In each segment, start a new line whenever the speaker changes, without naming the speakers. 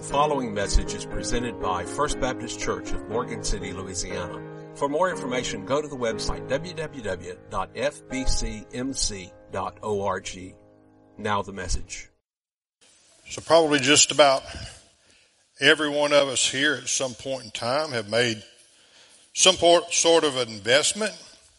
following message is presented by First Baptist Church of Morgan City, Louisiana. For more information, go to the website www.fbcmc.org. Now the message.
So probably just about every one of us here at some point in time have made some sort of an investment,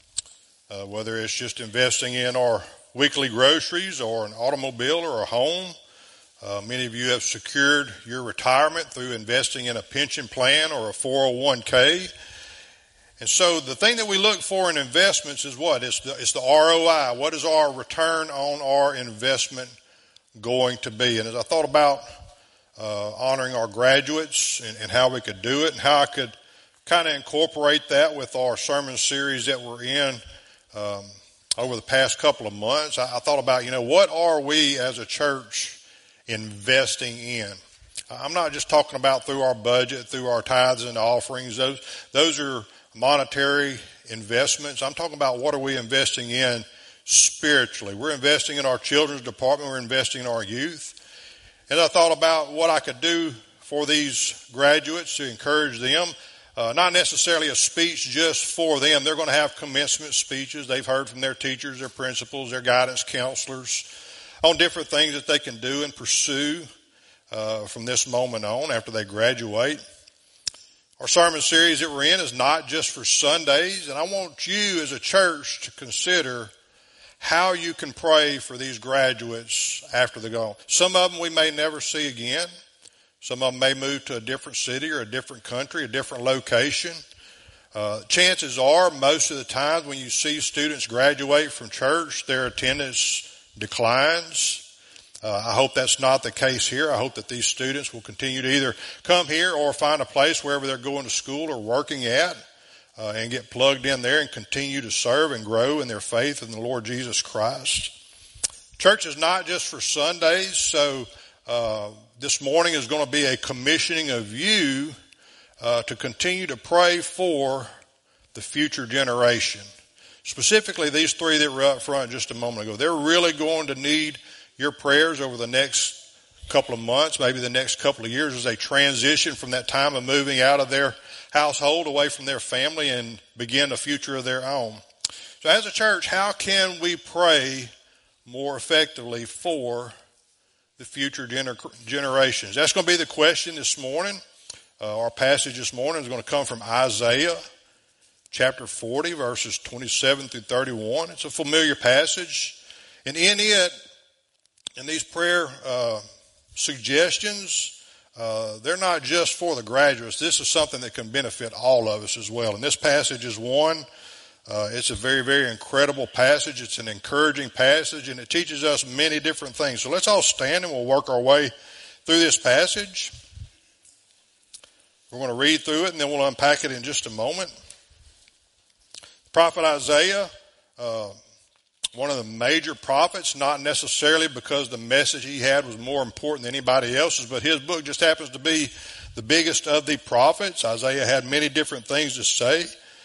whether it's just investing in our weekly groceries or an automobile or a home. Many of you have secured your retirement through investing in a pension plan or a 401k. And so the thing that we look for in investments is what? It's the ROI. What is our return on our investment going to be? And as I thought about honoring our graduates and how we could do it and how I could kind of incorporate that with our sermon series that we're in over the past couple of months, I thought about, what are we as a church investing in? I'm not just talking about through our budget, through our tithes and offerings. Those are monetary investments. I'm talking about what are we investing in spiritually. We're investing in our children's department. We're investing in our youth. And I thought about what I could do for these graduates to encourage them. Not necessarily a speech just for them. They're going to have commencement speeches. They've heard from their teachers, their principals, their guidance counselors on different things that they can do and pursue from this moment on after they graduate. Our sermon series that we're in is not just for Sundays, and I want you as a church to consider how you can pray for these graduates after they're gone. Some of them we may never see again. Some of them may move to a different city or a different country, a different location. Chances are most of the times when you see students graduate from church, their attendance declines. I hope that's not the case here. I hope that these students will continue to either come here or find a place wherever they're going to school or working at and get plugged in there and continue to serve and grow in their faith in the Lord Jesus Christ. Church is not just for Sundays, so this morning is going to be a commissioning of you to continue to pray for the future generation. Specifically, these three that were up front just a moment ago, they're really going to need your prayers over the next couple of months, maybe the next couple of years as they transition from that time of moving out of their household, away from their family, and begin a future of their own. So as a church, how can we pray more effectively for the future generations? That's going to be the question this morning. Our passage this morning is going to come from Isaiah chapter 40, verses 27 through 31. It's a familiar passage. And in it, in these prayer suggestions, they're not just for the graduates. This is something that can benefit all of us as well. And this passage is one. It's a very, very incredible passage. It's an encouraging passage, and it teaches us many different things. So let's all stand and we'll work our way through this passage. We're going to read through it, and then we'll unpack it in just a moment. Prophet Isaiah, one of the major prophets, not necessarily because the message he had was more important than anybody else's, but his book just happens to be the biggest of the prophets. Isaiah had many different things to say.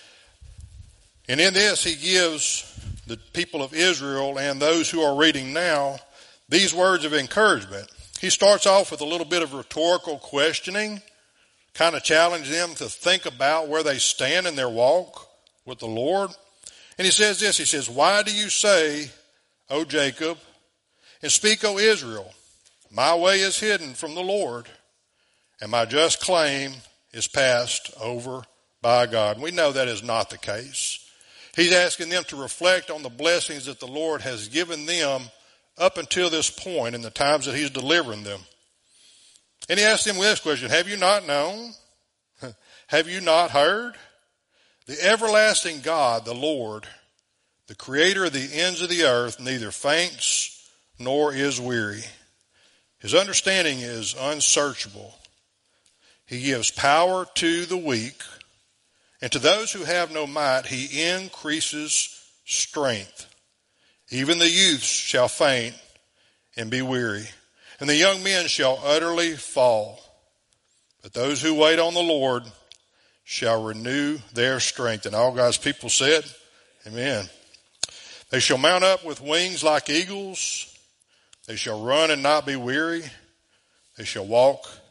And in this, he gives the people of Israel and those who are reading now these words of encouragement. He starts off with a little bit of rhetorical questioning, kind of challenge them to think about where they stand in their walk with the Lord. And he says this, he says, "Why do you say, O Jacob, and speak, O Israel, my way is hidden from the Lord, and my just claim is passed over by God?" And we know that is not the case. He's asking them to reflect on the blessings that the Lord has given them up until this point in the times that he's delivering them. And he asks them this question, have you not known? Have you not heard? The everlasting God, the Lord, the creator of the ends of the earth, neither faints nor is weary. His understanding is unsearchable. He gives power to the weak, and to those who have no might, he increases strength. Even the youths shall faint and be weary, and the young men shall utterly fall. But those who wait on the Lord shall renew their strength. And all God's people said, amen. They shall mount up with wings like eagles. They shall run and not be weary. They shall walk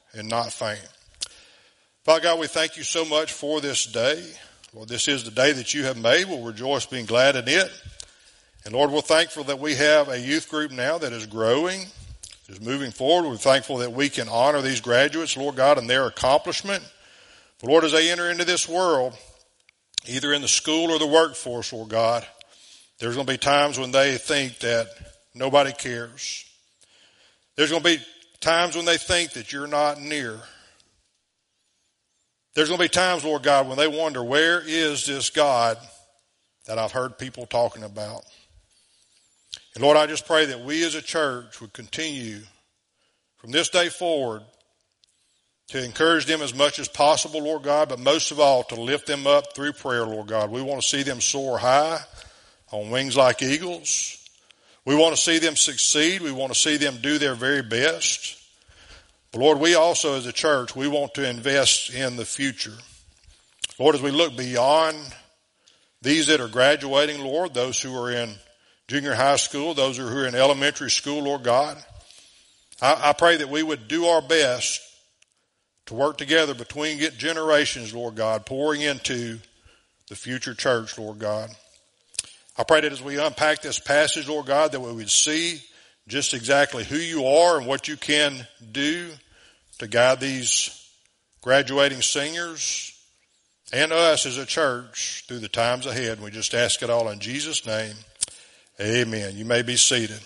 and not faint. Father God, we thank you so much for this day. Lord, this is the day that you have made. We'll rejoice being glad in it. And Lord, we're thankful that we have a youth group now that is growing, is moving forward. We're thankful that we can honor these graduates, Lord God, and their accomplishment. But Lord, as they enter into this world, either in the school or the workforce, Lord God, there's going to be times when they think that nobody cares. There's going to be times when they think that you're not near. There's going to be times, Lord God, when they wonder, where is this God that I've heard people talking about? And Lord, I just pray that we as a church would continue from this day forward to encourage them as much as possible, Lord God, but most of all to lift them up through prayer, Lord God. We want to see them soar high on wings like eagles. We want to see them succeed. We want to see them do their very best. But Lord, we also as a church, we want to invest in the future. Lord, as we look beyond these that are graduating, Lord, those who are in junior high school, those who are in elementary school, Lord God, I pray that we would do our best to work together between generations, Lord God, pouring into the future church, Lord God. I pray that as we unpack this passage, Lord God, that we would see just exactly who you are and what you can do to guide these graduating seniors and us as a church through the times ahead. And we just ask it all in Jesus' name. Amen. You may be seated.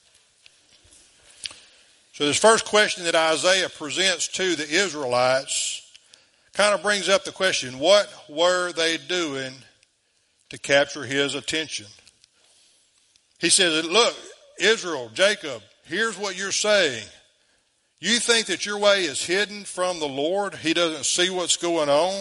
So this first question that Isaiah presents to the Israelites kind of brings up the question, what were they doing to capture his attention? He says, look, Israel, Jacob, here's what you're saying. You think that your way is hidden from the Lord? He doesn't see what's going on?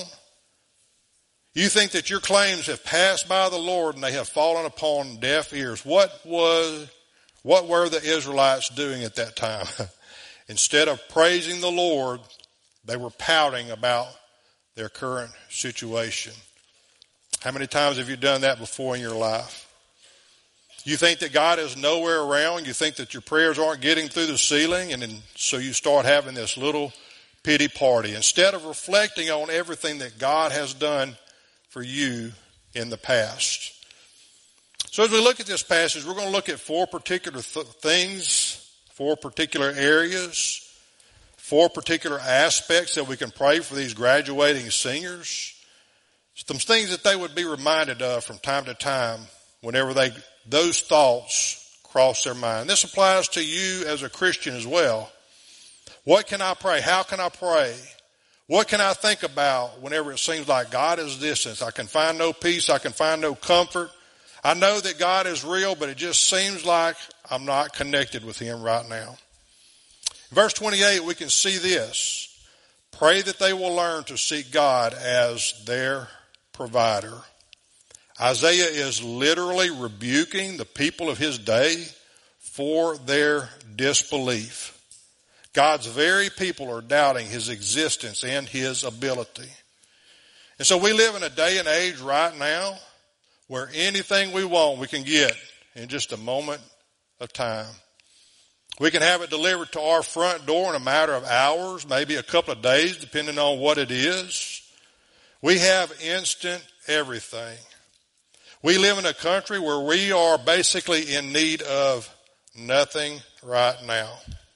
You think that your claims have passed by the Lord and they have fallen upon deaf ears? What were the Israelites doing at that time? Instead of praising the Lord, they were pouting about their current situation. How many times have you done that before in your life? You think that God is nowhere around. You think that your prayers aren't getting through the ceiling, and then so you start having this little pity party instead of reflecting on everything that God has done for you in the past. So as we look at this passage, we're going to look at four particular things, four particular areas, four particular aspects that we can pray for these graduating seniors. Some things that they would be reminded of from time to time whenever those thoughts cross their mind. This applies to you as a Christian as well. What can I pray? How can I pray? What can I think about whenever it seems like God is distant? I can find no peace. I can find no comfort. I know that God is real, but it just seems like I'm not connected with him right now. In verse 28, we can see this. Pray that they will learn to seek God as their provider. Isaiah is literally rebuking the people of his day for their disbelief. God's very people are doubting his existence and his ability. And so we live in a day and age right now where anything we want we can get in just a moment of time. We can have it delivered to our front door in a matter of hours, maybe a couple of days, depending on what it is. We have instant everything. We live in a country where we are basically in need of nothing right now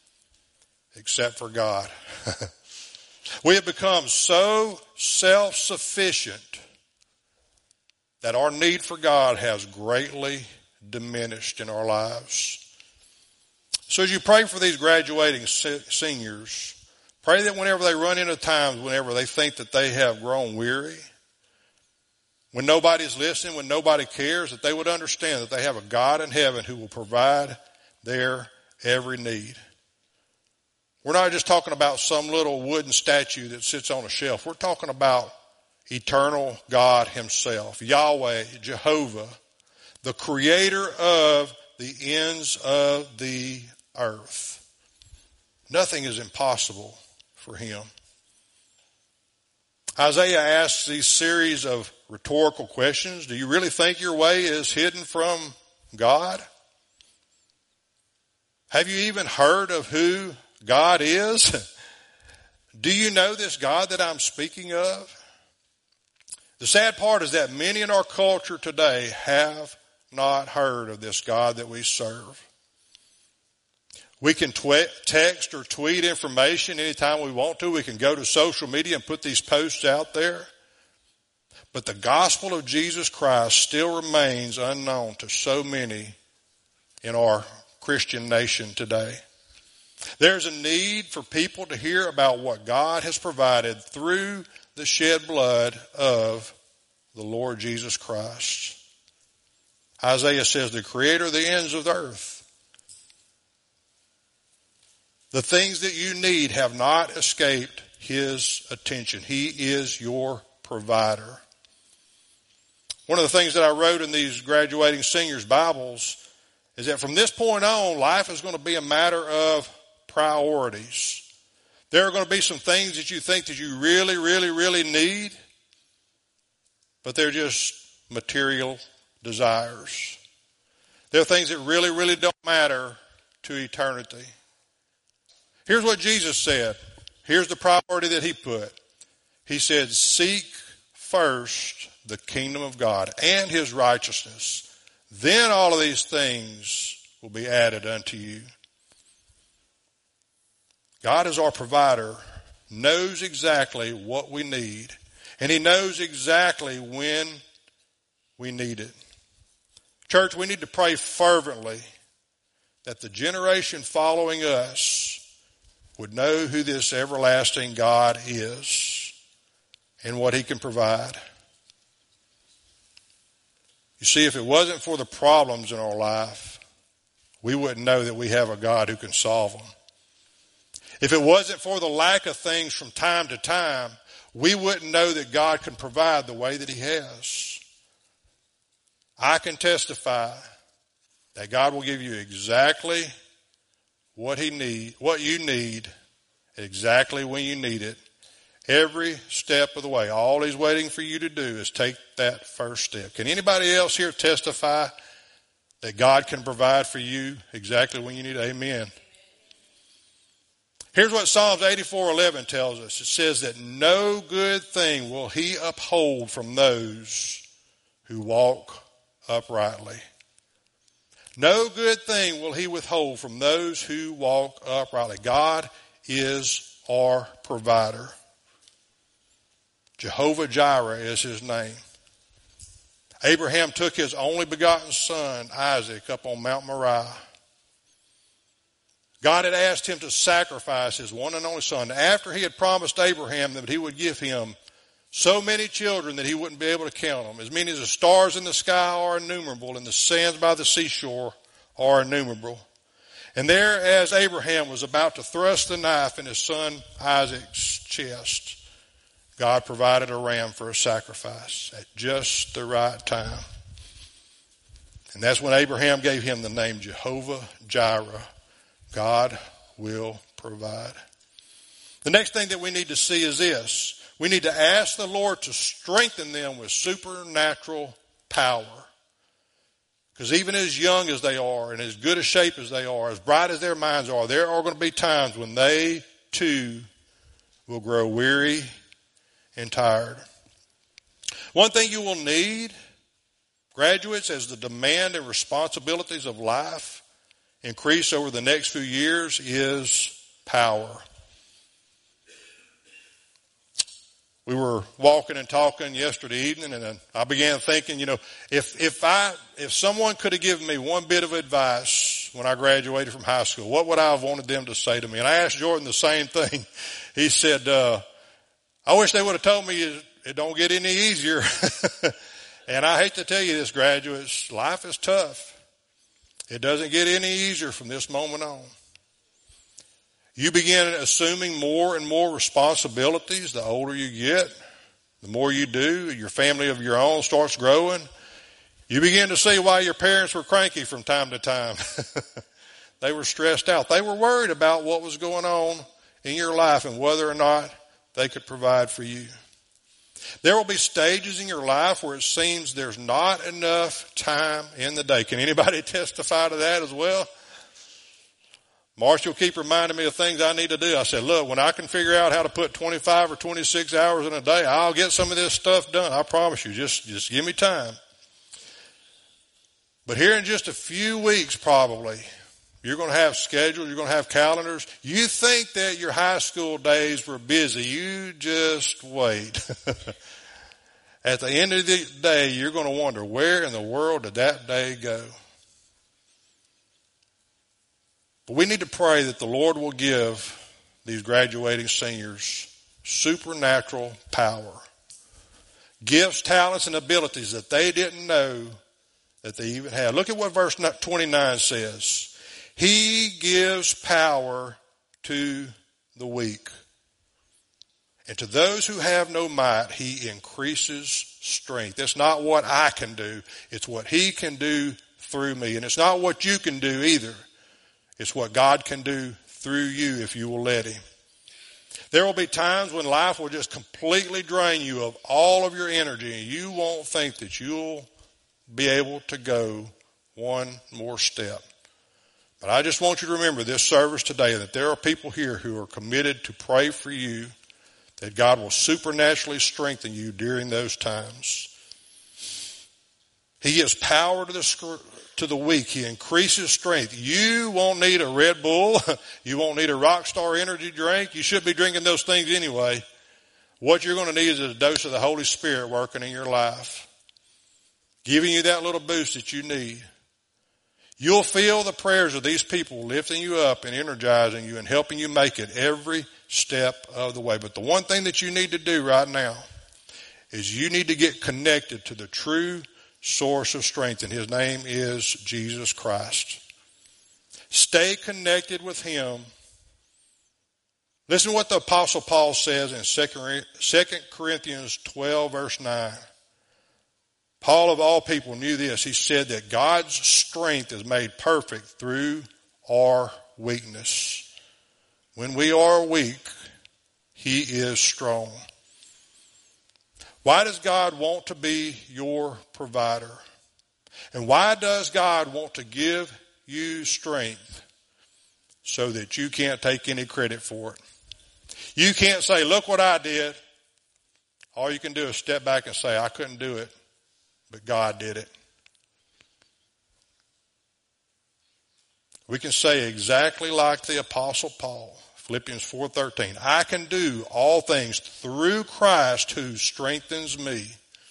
except for God. We have become so self-sufficient that our need for God has greatly diminished in our lives. So as you pray for these graduating seniors, pray that whenever they run into times, whenever they think that they have grown weary, when nobody's listening, when nobody cares, that they would understand that they have a God in heaven who will provide their every need. We're not just talking about some little wooden statue that sits on a shelf. We're talking about eternal God himself, Yahweh, Jehovah, the creator of the ends of the earth. Nothing is impossible for him. Isaiah asks these series of rhetorical questions. Do you really think your way is hidden from God? Have you even heard of who God is? Do you know this God that I'm speaking of? The sad part is that many in our culture today have not heard of this God that we serve. We can text or tweet information anytime we want to. We can go to social media and put these posts out there. But the gospel of Jesus Christ still remains unknown to so many in our Christian nation today. There's a need for people to hear about what God has provided through the shed blood of the Lord Jesus Christ. Isaiah says, the creator of the ends of the earth. The things that you need have not escaped his attention. He is your provider. One of the things that I wrote in these graduating seniors' Bibles is that from this point on, life is going to be a matter of priorities. There are going to be some things that you think that you really, really, really need, but they're just material desires. There are things that really, really don't matter to eternity. Here's what Jesus said. Here's the priority that he put. He said, seek first the kingdom of God and his righteousness. Then all of these things will be added unto you. God is our provider, knows exactly what we need, and he knows exactly when we need it. Church, we need to pray fervently that the generation following us would know who this everlasting God is and what he can provide. You see, if it wasn't for the problems in our life, we wouldn't know that we have a God who can solve them. If it wasn't for the lack of things from time to time, we wouldn't know that God can provide the way that he has. I can testify that God will give you exactly what you need, exactly when you need it, every step of the way. All he's waiting for you to do is take that first step. Can anybody else here testify that God can provide for you exactly when you need it? Amen. Here's what Psalms 84:11 tells us. It says that no good thing will he uphold from those who walk uprightly. No good thing will he withhold from those who walk uprightly. God is our provider. Jehovah Jireh is his name. Abraham took his only begotten son, Isaac, up on Mount Moriah. God had asked him to sacrifice his one and only son after he had promised Abraham that he would give him so many children that he wouldn't be able to count them. As many as the stars in the sky are innumerable, and the sands by the seashore are innumerable. And there, as Abraham was about to thrust the knife in his son Isaac's chest, God provided a ram for a sacrifice at just the right time. And that's when Abraham gave him the name Jehovah Jireh. God will provide. The next thing that we need to see is this. We need to ask the Lord to strengthen them with supernatural power. Because even as young as they are and as good a shape as they are, as bright as their minds are, there are going to be times when they too will grow weary and tired. One thing you will need, graduates, as the demand and responsibilities of life increase over the next few years, is power. We were walking and talking yesterday evening, and I began thinking, if someone could have given me one bit of advice when I graduated from high school, what would I have wanted them to say to me? And I asked Jordan the same thing. He said, I wish they would have told me it don't get any easier. And I hate to tell you this, graduates, life is tough. It doesn't get any easier from this moment on. You begin assuming more and more responsibilities the older you get. The more you do, your family of your own starts growing. You begin to see why your parents were cranky from time to time. They were stressed out. They were worried about what was going on in your life and whether or not they could provide for you. There will be stages in your life where it seems there's not enough time in the day. Can anybody testify to that as well? Marcia will keep reminding me of things I need to do. I said, look, when I can figure out how to put 25 or 26 hours in a day, I'll get some of this stuff done. I promise you, just give me time. But here in just a few weeks probably, you're going to have schedules, you're going to have calendars. You think that your high school days were busy. You just wait. At the end of the day, you're going to wonder, where in the world did that day go? But we need to pray that the Lord will give these graduating seniors supernatural power, gifts, talents, and abilities that they didn't know that they even had. Look at what verse 29 says. He gives power to the weak. And to those who have no might, he increases strength. It's not what I can do. It's what he can do through me. And it's not what you can do either. It's what God can do through you if you will let him. There will be times when life will just completely drain you of all of your energy, and you won't think that you'll be able to go one more step. But I just want you to remember this service today, that there are people here who are committed to pray for you, that God will supernaturally strengthen you during those times. He gives power to the weak. He increases strength. You won't need a Red Bull. You won't need a Rockstar energy drink. You should be drinking those things anyway. What you're going to need is a dose of the Holy Spirit working in your life, giving you that little boost that you need. You'll feel the prayers of these people lifting you up and energizing you and helping you make it every step of the way. But the one thing that you need to do right now is you need to get connected to the true source of strength, and his name is Jesus Christ. Stay connected with him. Listen to what the Apostle Paul says in 2 Corinthians 12, verse 9. Paul, of all people, knew this. He said that God's strength is made perfect through our weakness. When we are weak, he is strong. Why does God want to be your provider? And why does God want to give you strength so that you can't take any credit for it? You can't say, look what I did. All you can do is step back and say, I couldn't do it, but God did it. We can say exactly like the Apostle Paul, Philippians 4:13, I can do all things through Christ who strengthens me.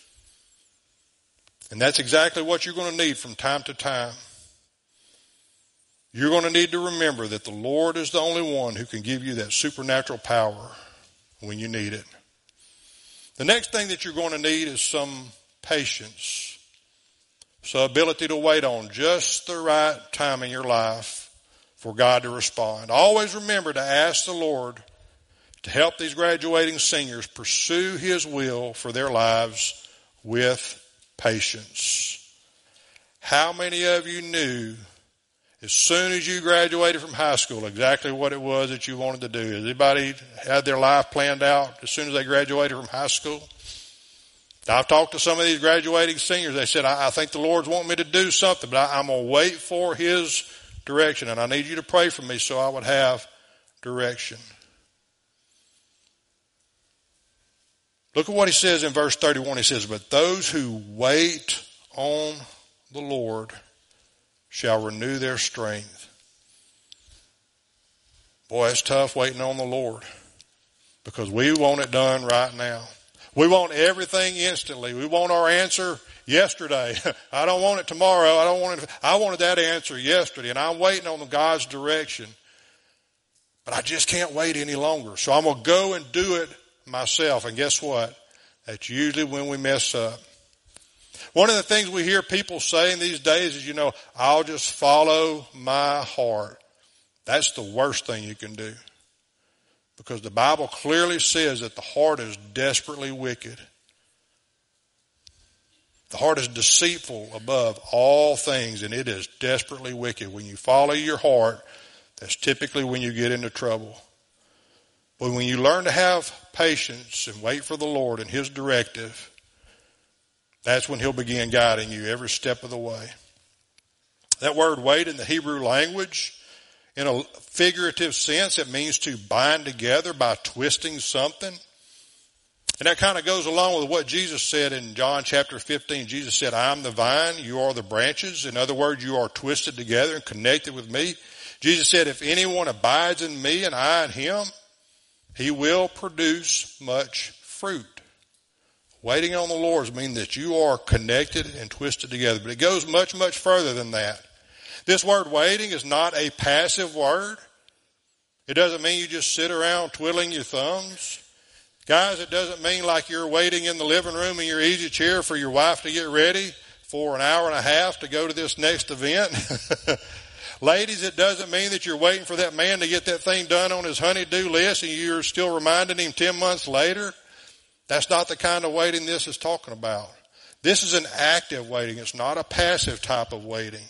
And that's exactly what you're going to need from time to time. You're going to need to remember that the Lord is the only one who can give you that supernatural power when you need it. The next thing that you're going to need is some patience. So ability to wait on just the right time in your life for God to respond. Always remember to ask the Lord to help these graduating seniors pursue his will for their lives with patience. How many of you knew as soon as you graduated from high school exactly what it was that you wanted to do? Has anybody had their life planned out as soon as they graduated from high school? I've talked to some of these graduating seniors. They said, I think the Lord's wanting me to do something, but I'm going to wait for his direction, and I need you to pray for me so I would have direction. Look at what he says in verse 31. He says, but those who wait on the Lord shall renew their strength. Boy, it's tough waiting on the Lord because we want it done right now. We want everything instantly. We want our answer yesterday. I don't want it tomorrow. I wanted that answer yesterday, and I'm waiting on God's direction. But I just can't wait any longer. So I'm going to go and do it myself. And guess what? That's usually when we mess up. One of the things we hear people saying these days is, I'll just follow my heart. That's the worst thing you can do. Because the Bible clearly says that the heart is desperately wicked. The heart is deceitful above all things, and it is desperately wicked. When you follow your heart, that's typically when you get into trouble. But when you learn to have patience and wait for the Lord and his directive, that's when he'll begin guiding you every step of the way. That word wait in the Hebrew language in a figurative sense, it means to bind together by twisting something. And that kind of goes along with what Jesus said in John chapter 15. Jesus said, I am the vine, you are the branches. In other words, you are twisted together and connected with me. Jesus said, if anyone abides in me and I in him, he will produce much fruit. Waiting on the Lord means that you are connected and twisted together. But it goes much, much further than that. This word waiting is not a passive word. It doesn't mean you just sit around twiddling your thumbs. Guys, it doesn't mean like you're waiting in the living room in your easy chair for your wife to get ready for an hour and a half to go to this next event. Ladies, it doesn't mean that you're waiting for that man to get that thing done on his honey-do list and you're still reminding him 10 months later. That's not the kind of waiting this is talking about. This is an active waiting. It's not a passive type of waiting.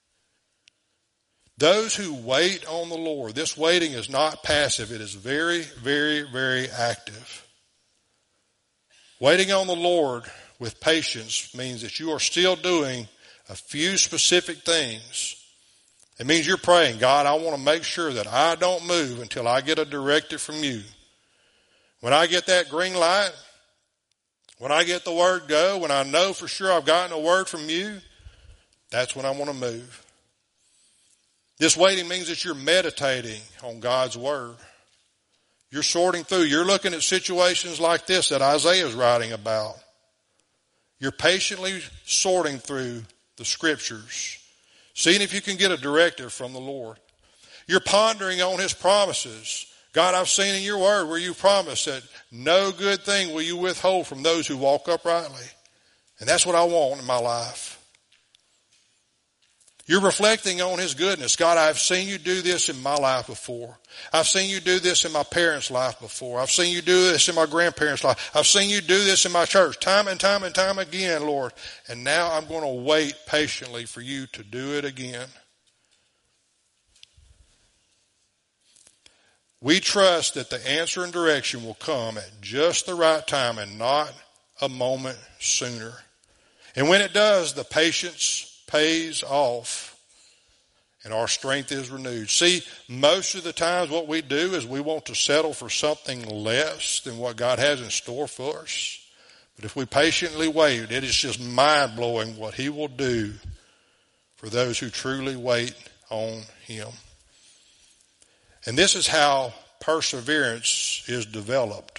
Those who wait on the Lord, this waiting is not passive. It is very, very, very active. Waiting on the Lord with patience means that you are still doing a few specific things. It means you're praying, God, I want to make sure that I don't move until I get a directive from you. When I get that green light, when I get the word go, when I know for sure I've gotten a word from you, that's when I want to move. This waiting means that you're meditating on God's word. You're sorting through. You're looking at situations like this that Isaiah is writing about. You're patiently sorting through the scriptures, seeing if you can get a directive from the Lord. You're pondering on his promises. God, I've seen in your word where you promised that no good thing will you withhold from those who walk uprightly. And that's what I want in my life. You're reflecting on his goodness. God, I've seen you do this in my life before. I've seen you do this in my parents' life before. I've seen you do this in my grandparents' life. I've seen you do this in my church time and time and time again, Lord. And now I'm going to wait patiently for you to do it again. We trust that the answer and direction will come at just the right time and not a moment sooner. And when it does, the patience pays off and our strength is renewed. See, most of the times what we do is we want to settle for something less than what God has in store for us. But if we patiently wait, it is just mind-blowing what he will do for those who truly wait on him. And this is how perseverance is developed.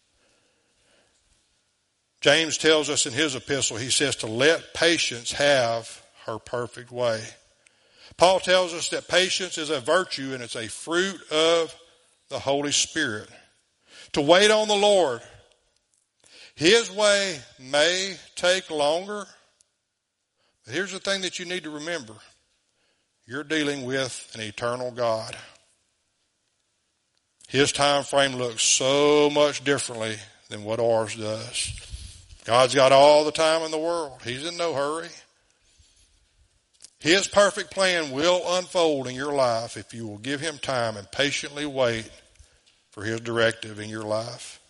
James tells us in his epistle, he says to let patience have her perfect way. Paul tells us that patience is a virtue and it's a fruit of the Holy Spirit. To wait on the Lord, his way may take longer, but here's the thing that you need to remember. You're dealing with an eternal God. His time frame looks so much differently than what ours does. God's got all the time in the world. He's in no hurry. His perfect plan will unfold in your life if you will give him time and patiently wait for his directive in your life.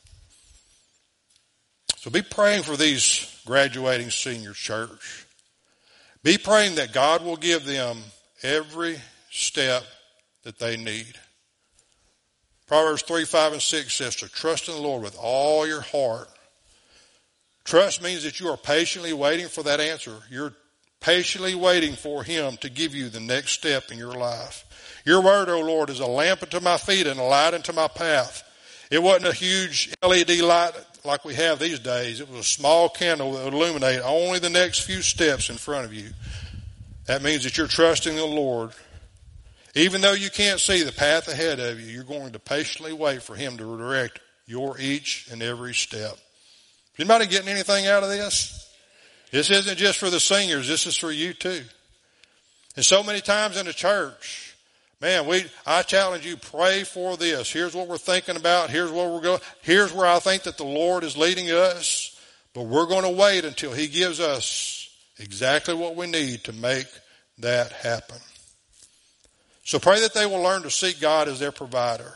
So be praying for these graduating senior church. Be praying that God will give them every step that they need. Proverbs 3, 5, and 6 says to trust in the Lord with all your heart. Trust means that you are patiently waiting for that answer. You're patiently waiting for him to give you the next step in your life. Your word, O Lord, is a lamp unto my feet and a light unto my path. It wasn't a huge LED light like we have these days. It was a small candle that would illuminate only the next few steps in front of you. That means that you're trusting the Lord. Even though you can't see the path ahead of you, you're going to patiently wait for him to direct your each and every step. Is anybody getting anything out of this? This isn't just for the singers. This is for you too. And so many times in the church, man, I challenge you, pray for this. Here's what we're thinking about. Here's where we're going. Here's where I think that the Lord is leading us. But we're going to wait until he gives us exactly what we need to make that happen. So pray that they will learn to seek God as their provider.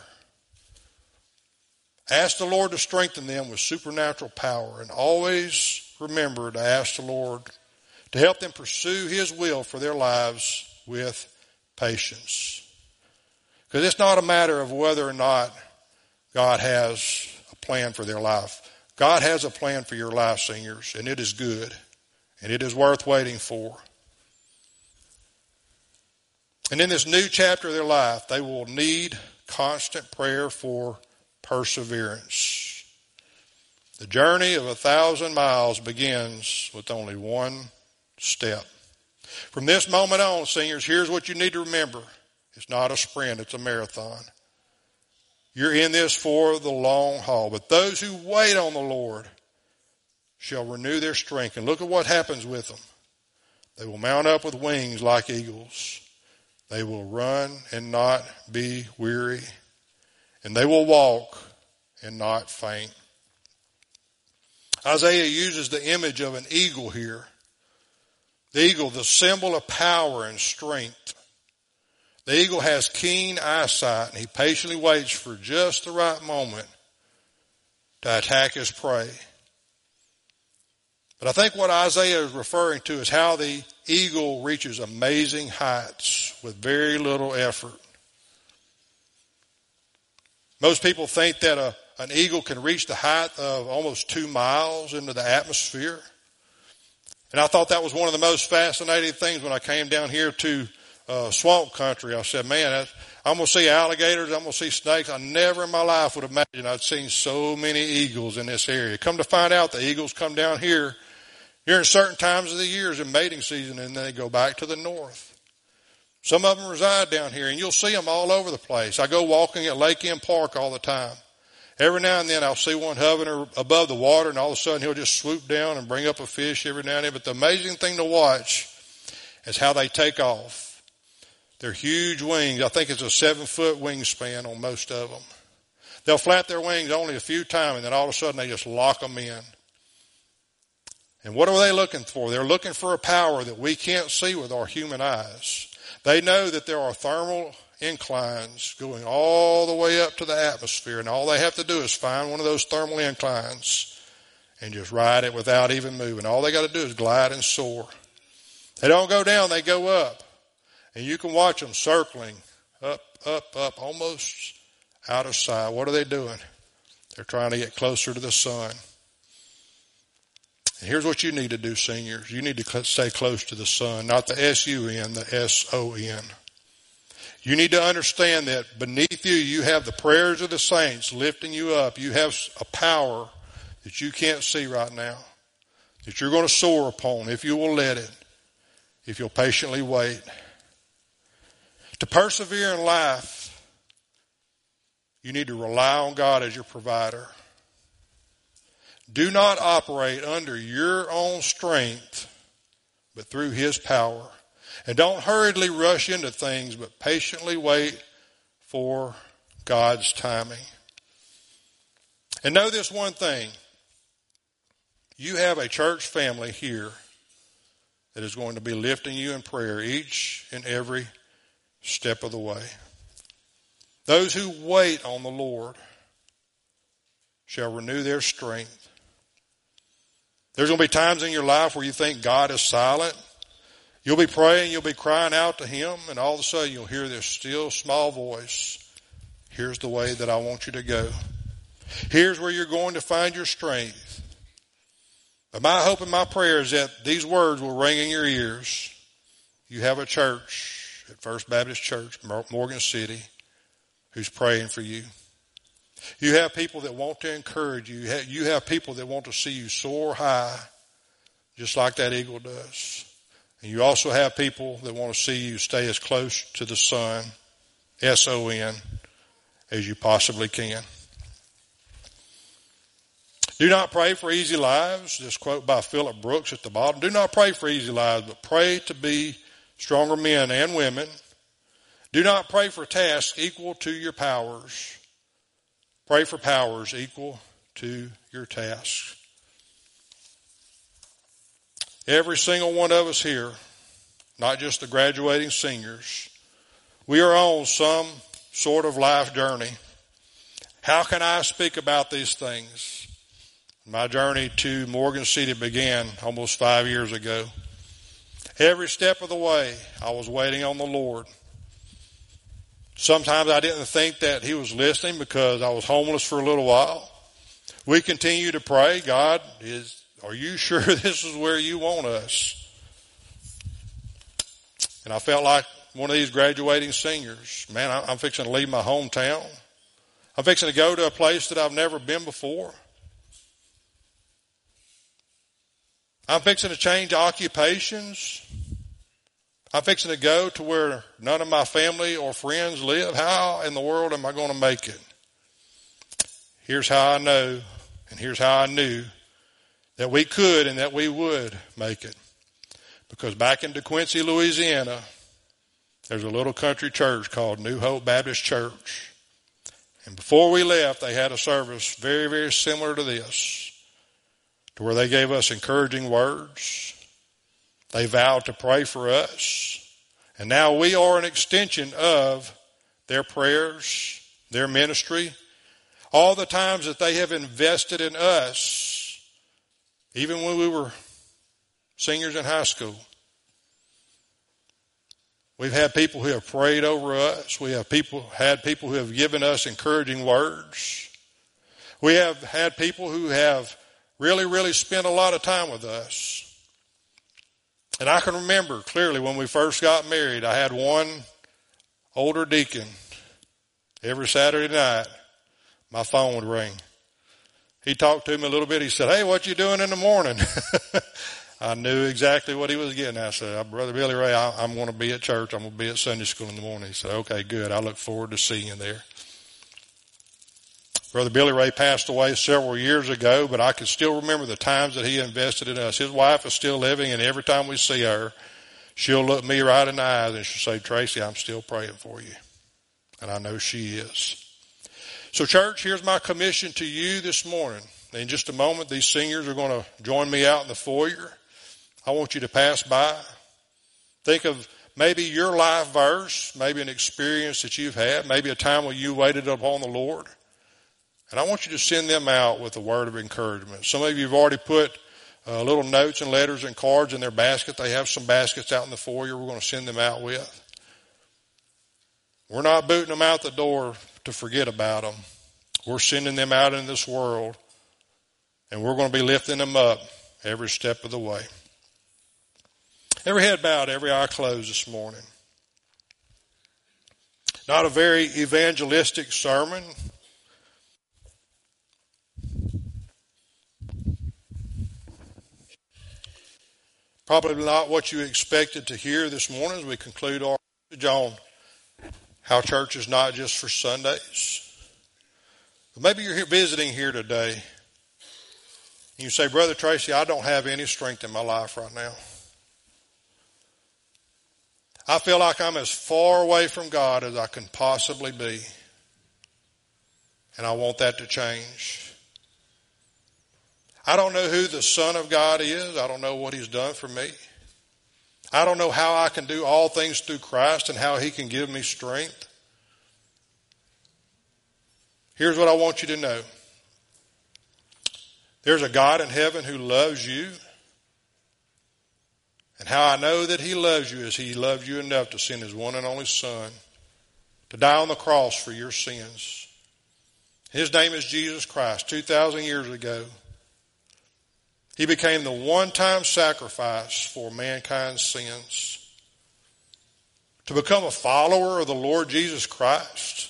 Ask the Lord to strengthen them with supernatural power, and always remember to ask the Lord to help them pursue his will for their lives with patience. Because it's not a matter of whether or not God has a plan for their life. God has a plan for your life, seniors, and it is good, and it is worth waiting for. And in this new chapter of their life, they will need constant prayer for perseverance. The journey of 1,000 miles begins with only one step. From this moment on, seniors, here's what you need to remember. It's not a sprint, it's a marathon. You're in this for the long haul. But those who wait on the Lord shall renew their strength. And look at what happens with them. They will mount up with wings like eagles. They will run and not be weary. And they will walk and not faint. Isaiah uses the image of an eagle here. The eagle, the symbol of power and strength. The eagle has keen eyesight, and he patiently waits for just the right moment to attack his prey. But I think what Isaiah is referring to is how the eagle reaches amazing heights with very little effort. Most people think that an eagle can reach the height of almost 2 miles into the atmosphere. And I thought that was one of the most fascinating things when I came down here to swamp country. I said, man, I'm going to see alligators, I'm going to see snakes. I never in my life would imagine I'd seen so many eagles in this area. Come to find out, the eagles come down here during certain times of the years in mating season, and then they go back to the north. Some of them reside down here, and you'll see them all over the place. I go walking at Lake End Park all the time. Every now and then I'll see one hovering above the water, and all of a sudden he'll just swoop down and bring up a fish every now and then. But the amazing thing to watch is how they take off. Their huge wings, I think it's a 7-foot wingspan on most of them. They'll flap their wings only a few times, and then all of a sudden they just lock them in. And what are they looking for? They're looking for a power that we can't see with our human eyes. They know that there are thermal inclines going all the way up to the atmosphere, and all they have to do is find one of those thermal inclines and just ride it without even moving. All they got to do is glide and soar. They don't go down, they go up. And you can watch them circling up, up, up, almost out of sight. What are they doing? They're trying to get closer to the sun. And here's what you need to do, seniors. You need to stay close to the sun, not the S-U-N, the S-O-N. You need to understand that beneath you, you have the prayers of the saints lifting you up. You have a power that you can't see right now, that you're going to soar upon if you will let it, if you'll patiently wait. To persevere in life, you need to rely on God as your provider. Do not operate under your own strength, but through His power. And don't hurriedly rush into things, but patiently wait for God's timing. And know this one thing. You have a church family here that is going to be lifting you in prayer each and every step of the way. Those who wait on the Lord shall renew their strength. There's going to be times in your life where you think God is silent. You'll be praying, you'll be crying out to Him, and all of a sudden you'll hear this still small voice. Here's the way that I want you to go. Here's where you're going to find your strength. But my hope and my prayer is that these words will ring in your ears. You have a church at First Baptist Church, Morgan City, who's praying for you. You have people that want to encourage you. You have people that want to see you soar high, just like that eagle does. And you also have people that want to see you stay as close to the sun, S-O-N, as you possibly can. Do not pray for easy lives. This quote by Philip Brooks at the bottom. Do not pray for easy lives, but pray to be stronger men and women. Do not pray for tasks equal to your powers. Pray for powers equal to your tasks. Every single one of us here, not just the graduating seniors, we are on some sort of life journey. How can I speak about these things? My journey to Morgan City began almost 5 years ago. Every step of the way, I was waiting on the Lord. Sometimes I didn't think that he was listening because I was homeless for a little while. We continue to pray, God, are you sure this is where you want us? And I felt like one of these graduating seniors. Man, I'm fixing to leave my hometown. I'm fixing to go to a place that I've never been before. I'm fixing to change occupations. I'm fixing to go to where none of my family or friends live. How in the world am I going to make it? Here's how I know, and here's how I knew that we could and that we would make it. Because back in DeQuincy, Louisiana, there's a little country church called New Hope Baptist Church. And before we left, they had a service very, very similar to this, to where they gave us encouraging words. They vowed to pray for us. And now we are an extension of their prayers, their ministry, all the times that they have invested in us, even when we were seniors in high school. We've had people who have prayed over us. We have had people who have given us encouraging words. We have had people who have really, really spent a lot of time with us. And I can remember clearly when we first got married, I had one older deacon. Every Saturday night, my phone would ring. He talked to me a little bit. He said, "Hey, what you doing in the morning?" I knew exactly what he was getting at. I said, "Brother Billy Ray, I'm going to be at church. I'm going to be at Sunday school in the morning." He said, "Okay, good. I look forward to seeing you there." Brother Billy Ray passed away several years ago, but I can still remember the times that he invested in us. His wife is still living, and every time we see her, she'll look me right in the eyes and she'll say, "Tracy, I'm still praying for you." And I know she is. So church, here's my commission to you this morning. In just a moment, these singers are going to join me out in the foyer. I want you to pass by. Think of maybe your life verse, maybe an experience that you've had, maybe a time when you waited upon the Lord. And I want you to send them out with a word of encouragement. Some of you have already put little notes and letters and cards in their basket. They have some baskets out in the foyer we're going to send them out with. We're not booting them out the door to forget about them. We're sending them out in this world, and we're going to be lifting them up every step of the way. Every head bowed, every eye closed this morning. Not a very evangelistic sermon. Probably not what you expected to hear this morning as we conclude our message on how church is not just for Sundays. But maybe you're here visiting here today, and you say, "Brother Tracy, I don't have any strength in my life right now. I feel like I'm as far away from God as I can possibly be, and I want that to change. I don't know who the Son of God is. I don't know what He's done for me. I don't know how I can do all things through Christ and how He can give me strength. Here's what I want you to know. There's a God in heaven who loves you. And how I know that He loves you is He loved you enough to send His one and only Son to die on the cross for your sins. His name is Jesus Christ. 2,000 years ago, He became the one-time sacrifice for mankind's sins. To become a follower of the Lord Jesus Christ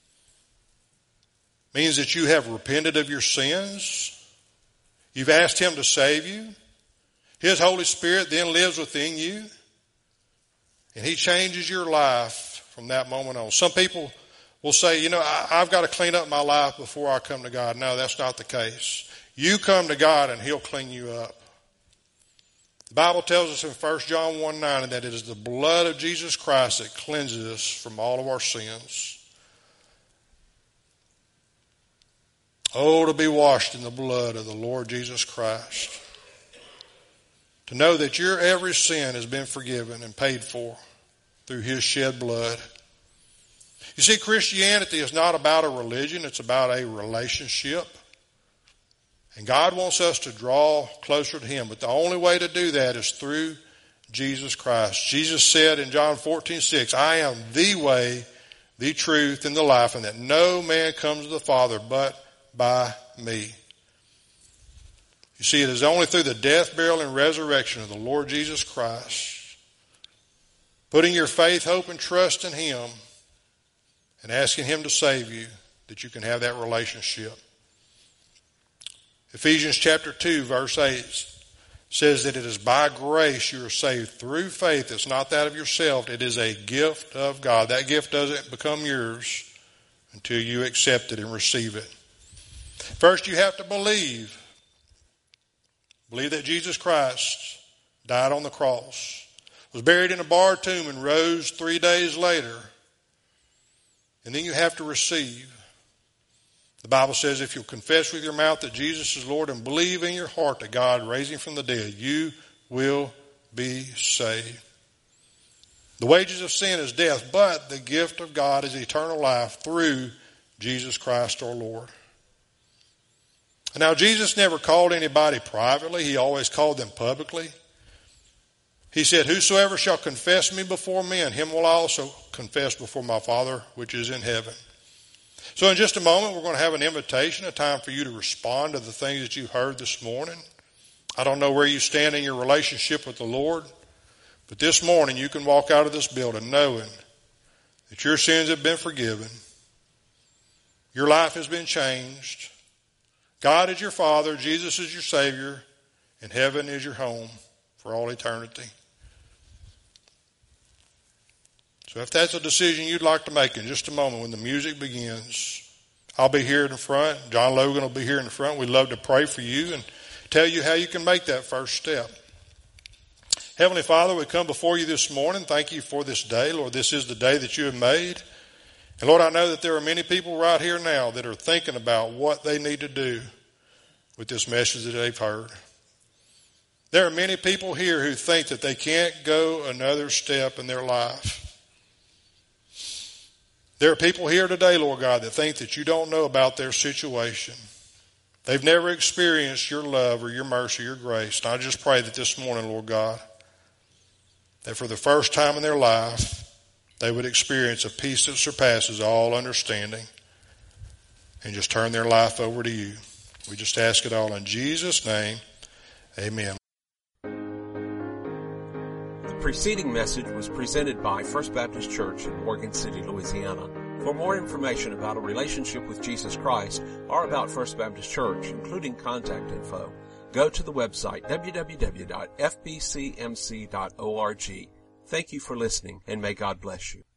means that you have repented of your sins. You've asked Him to save you. His Holy Spirit then lives within you, and He changes your life from that moment on. Some people will say, I've got to clean up my life before I come to God. No, that's not the case. You come to God and He'll clean you up. The Bible tells us in 1 John 1:9 that it is the blood of Jesus Christ that cleanses us from all of our sins. Oh, to be washed in the blood of the Lord Jesus Christ. To know that your every sin has been forgiven and paid for through His shed blood. You see, Christianity is not about a religion, it's about a relationship. And God wants us to draw closer to Him. But the only way to do that is through Jesus Christ. Jesus said in John 14:6, "I am the way, the truth, and the life, and that no man comes to the Father but by me. You see, it is only through the death, burial, and resurrection of the Lord Jesus Christ, putting your faith, hope, and trust in Him, and asking Him to save you, that you can have that relationship. Ephesians chapter 2, verse 8 says that it is by grace you are saved through faith. It's not that of yourself. It is a gift of God. That gift doesn't become yours until you accept it and receive it. First, you have to believe. Believe that Jesus Christ died on the cross, was buried in a barred tomb, and rose 3 days later. And then you have to receive. The Bible says if you'll confess with your mouth that Jesus is Lord and believe in your heart that God raised Him from the dead, you will be saved. The wages of sin is death, but the gift of God is eternal life through Jesus Christ our Lord. Now, Jesus never called anybody privately. He always called them publicly. He said, whosoever shall confess me before men, him will I also confess before my Father which is in heaven. So in just a moment, we're going to have an invitation, a time for you to respond to the things that you heard this morning. I don't know where you stand in your relationship with the Lord, but this morning you can walk out of this building knowing that your sins have been forgiven. Your life has been changed. God is your Father, Jesus is your Savior, and heaven is your home for all eternity. So if that's a decision you'd like to make in just a moment when the music begins, I'll be here in the front. John Logan will be here in the front. We'd love to pray for you and tell you how you can make that first step. Heavenly Father, we come before you this morning. Thank you for this day. Lord, this is the day that you have made. And Lord, I know that there are many people right here now that are thinking about what they need to do with this message that they've heard. There are many people here who think that they can't go another step in their life. There are people here today, Lord God, that think that you don't know about their situation. They've never experienced your love or your mercy, your grace. And I just pray that this morning, Lord God, that for the first time in their life, they would experience a peace that surpasses all understanding and just turn their life over to you. We just ask it all in Jesus' name. Amen.
The preceding message was presented by First Baptist Church in Morgan City, Louisiana. For more information about a relationship with Jesus Christ or about First Baptist Church, including contact info, go to the website www.fbcmc.org. Thank you for listening, and may God bless you.